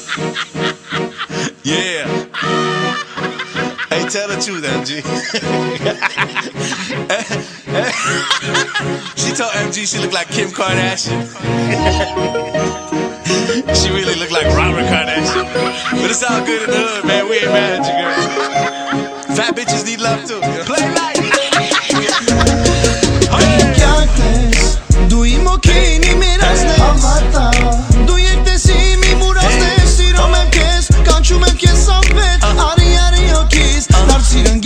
Yeah. Hey, tell the truth, MG. She told MG she looked like Kim Kardashian. She really looked like Robert Kardashian. But it's all good in the hood, man. We ain't mad at you, girl. Fat bitches need love too. Play like. Duimo che ni mirasnes Dujete si mi murasnes Siro me pjes, kanchu me pjes sa vet Ari o kis, nar sirën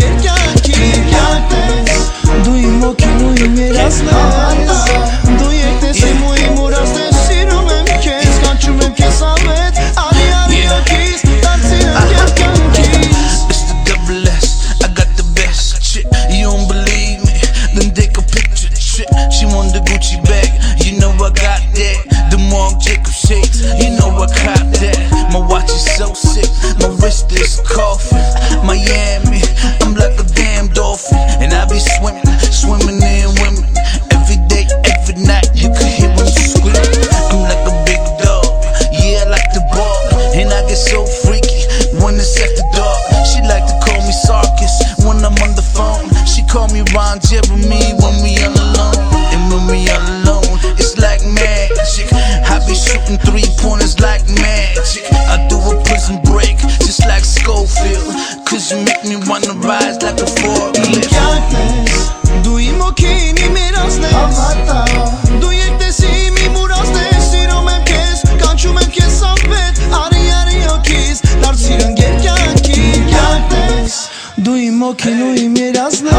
gjerkjakis Duimo che ni mirasnes Dujete si mu I murasnes Siro me pjes, kanchu me pjes sa vet Ari o kis, nar sirën gjerkjakis It's the double S, I got the best chick. You don't believe me? Then take a picture, chick. She want the Gucci bag, you know I got that. The Marc Jacob shakes, you know I cop that. My watch is so sick, my wrist is coughing. Miami, I'm like a damn dolphin. And I be swimming in women. Every day, every night, you can hear them screaming. I'm like a big dog, yeah, I like the ball. And I get so freaky when it's after dark. She like to call me Sarkis when I'm on the phone. She call me Ron Jeremy when we all alone. And when we all alone, it's like magic. I be shooting 3-pointers like magic. I do a prison break just like Schofield. Cause you make me wanna rise like a forklift. Duimo che ni mirasnes Dujete si mi murasnes Siro me pjes, kanchu me pjes sa vet Ari o kis, nar sirën gjerkjakis Duimo che ni mirasnes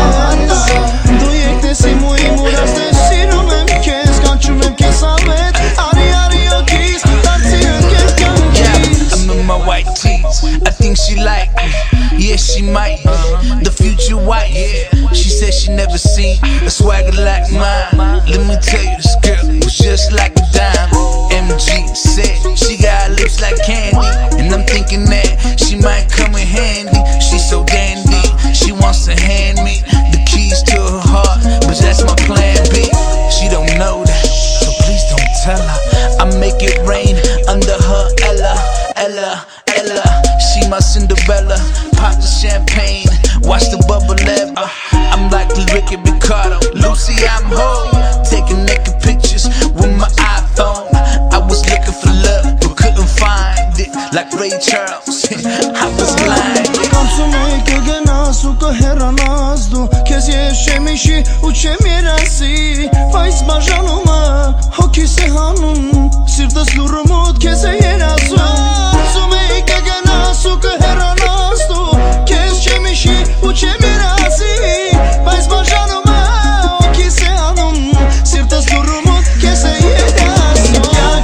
Dujete si mu I murasnes Siro me pjes, kanchu me pjes sa vet Ari o kis, nar sirën gjerkjakis I'm in my white tees, I think she like me. Yeah, she might. The future white. She said she never seen a swagger like mine. Let me tell you, this girl was just like a dime. MG said she got lips like candy, and I'm thinking that she might come in handy. She's so dandy, she wants to hand me the keys to her heart, but that's my plan B. She don't know that, so please don't tell her. I make it rain under her Ella. She my Cinderella, pop the champagne, watch the bubble ever. I'm like Ricky Ricardo, Lucy, I'm home. Taking naked pictures with my iPhone. I was looking for love, but couldn't find it. Like Ray Charles, I was blind. Kancume că gănasu că heranazdu Kez jesh mishi u që mirasi Fajz bajanu ma hoki se hanun Sirtës lurumut kez e jerasu Kancume că gănasu că heranazdu Kez që mishi u që mirasi Fajz bajanu ma hoki se hanun Sirtës lurumut kez e jerasu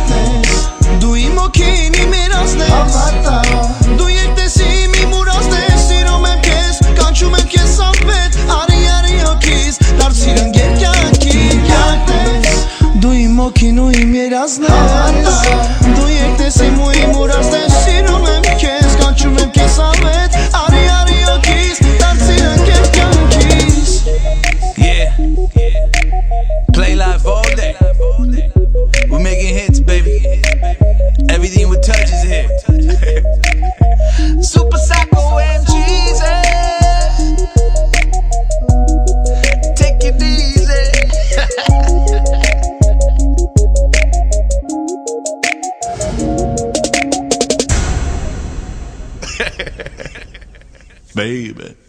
Duimo che ni mirasnes Dujete si mi murasnes Siro me pjes, kanchu me pjes sa vet Ari o kis, nar sirën gjerkjakis Duimo che nu I mirasnes Dujete si mu I murasnes Siro me pjes, kanchu me pjes sa vet Ari o kis, nar sirën gjerkjakis Yeah, play live all day. We're making hits, baby. Everything we touch is a hit. Super Psycho and Jesus. Take it easy. Baby.